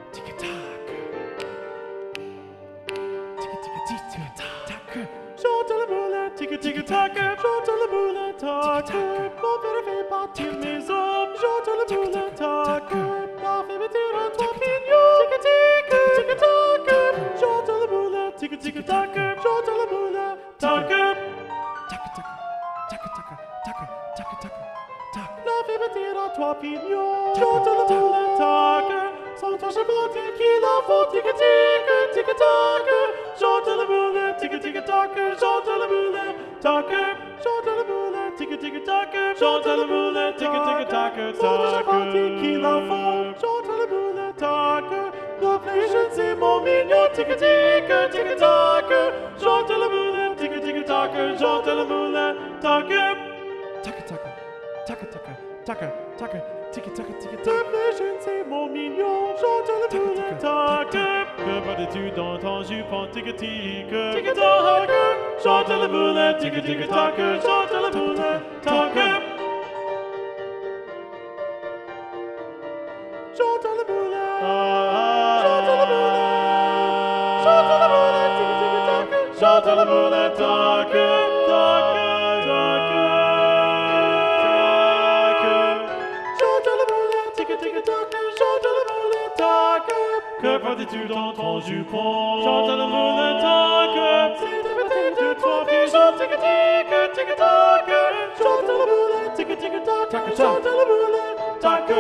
Tick-tock. Tick-tick-tick-tick-tock. Chante la boulette, tic-tic-tac. Chante la boulette, tac. Mon père fait partir mes hommes. Chante la boulette, tac. La fée me tire à toi, pignon. Tic-tic-tac. Chante la boulette, tic-tic-tac. Chante la boulette, tac. Tac-tac. Tac-tac. Tac-tac. Tac. La fée me tire à toi, pignon. Chante la boulette, tac. Sans toi, je monte qu'il en faut. Tic-tic, tic-tac. Chante la boulette, tic-tic-tac. Chante la boulette, tac. Chante la boulette, tic-tic-tac. Chante la boulette, tic-tic-tac. Sans toi, je monte qu'il en faut. Chante la boulette, tac. L'obligation, c'est mon mignon. Tic-tic, tic-tac. Chante la boulette, tic-tic-tac. Chante la boulette, tac. Tac-tac. Tac-tac. Tac-tac. Tic-tac, tic-tac. C'est mon mignon, chante la boulette, tac. Que fais-tu dans ton jupon, tic-tic, tic-tac. Chante la boulette, tic-tic-tac. Chante la boulette, tac. Chante la boulette, chante la boulette. Chante la boulette, tic-tic-tac. Chante la boulette, tac, tac. Que fais-tu dans ton jupon? Chante la boulette, tac. C'est de péter de toi, puis chante tic-tic, tic-tac. Chante la boulette, tic-tic-tac. Chante la boulette, tac.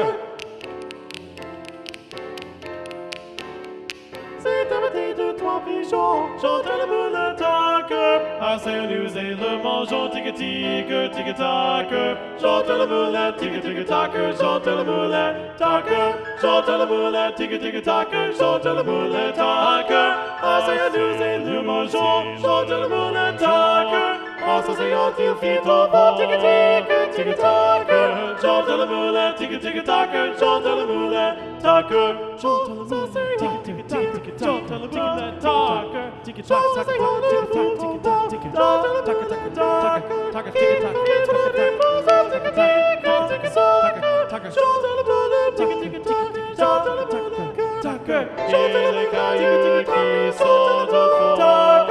C'est de péter de toi, puis chante la boulette, tac. Assez l'user, le mangeons, tic-tic, tic-tac. Chante la boulette, tic-tic-tac. Chante la boulette, tac. Chante la boulette, tic-tic-tac. Chante la boulette, tac. Assez l'user, le mangeons, chante la boulette, tac. En s'asseyant, il fit au vent, tic-tic, tic-tac. Chante la boulette, tic-tic-tac. Chante la boulette, tac. Chante la boulette, tic-tic-tac. Chante la boulette, tac. Tic-tac, tic-tac, tic-tac, tac-tac, tac-tac, et les cailloux qui sont au fond,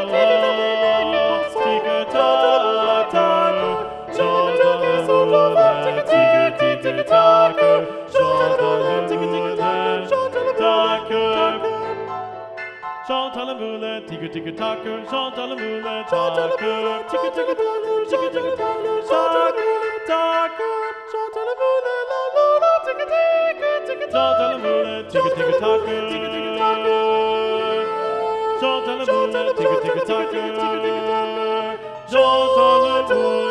tic-tac, chante la boulette, tic-tic-tac, chante la boulette, tac. Chante la boulette, tic-tic-tac. Chante la boulette, tac. Tic-tic-tac, tac. Chante la boulette, la la la, tic-tic, chante la boulette, tic-tic-tac. Chante la boulette, tic-tic-tac. Chante la boulette.